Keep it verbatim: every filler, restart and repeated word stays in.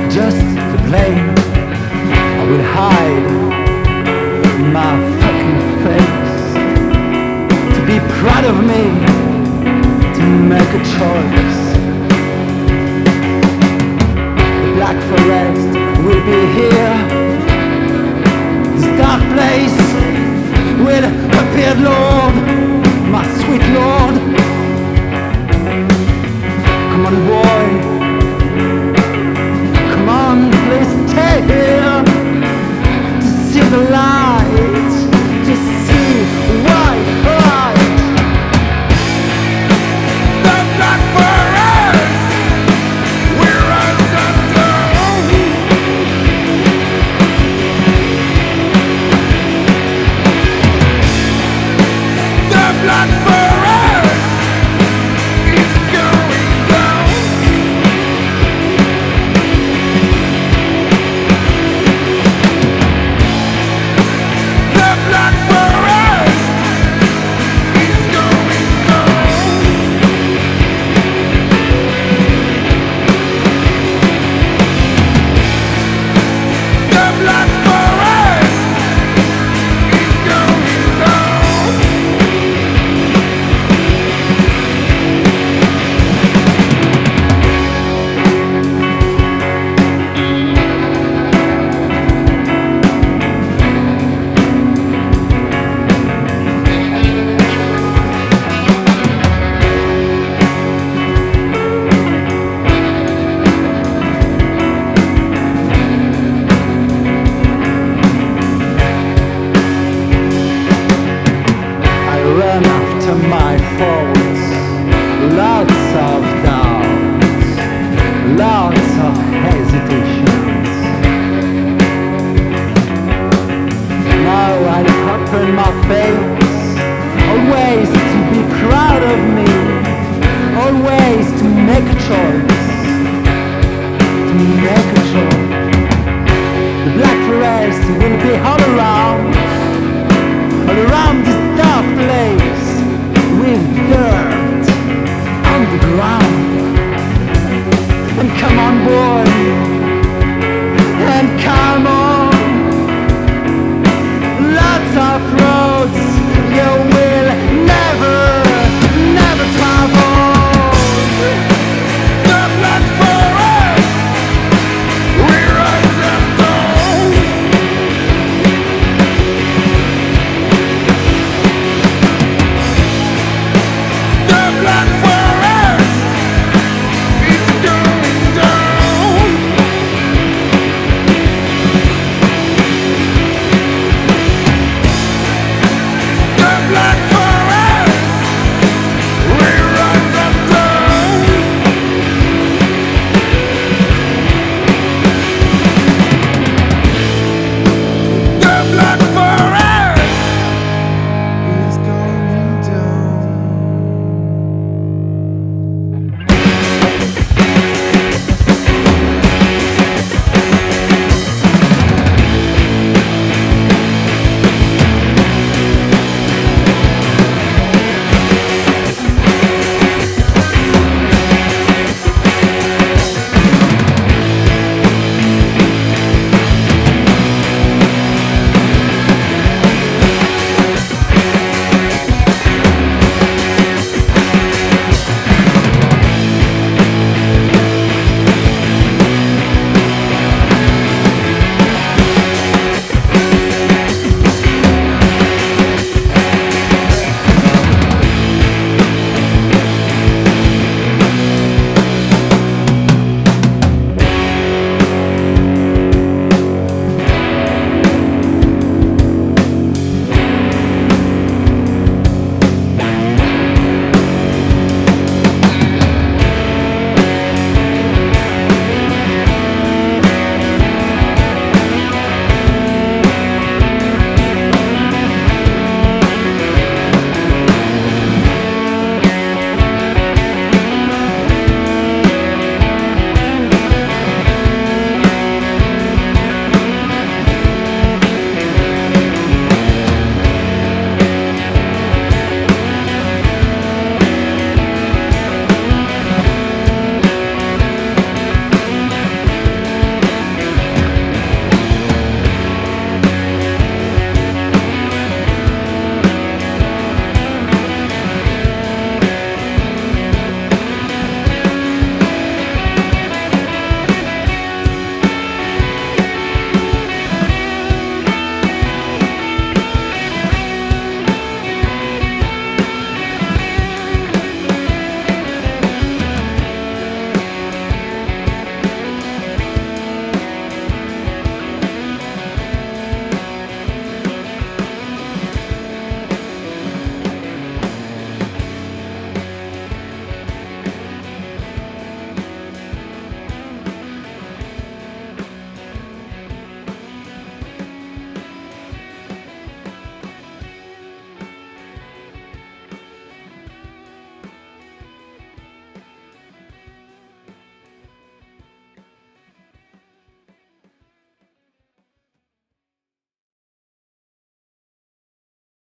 just to play. I will hide my fucking face to be proud of me, to make a choice. The Black Forest will be here. This dark place will appear, Lord, my sweet Lord. Come on, boy. Come on, please stay here to see the light, to see white light. The Black Forest, we're under. The Black Forest is going down. The Black Forest is going down. The Black Forest is going down. I ran after my faults, lots of doubts, lots of hesitations. Now I open my face, always to be proud of me, always to make a choice, to make a choice. The Black Forest will be all around, all around this dark place with dirt on the ground. And come on, boy, and come on.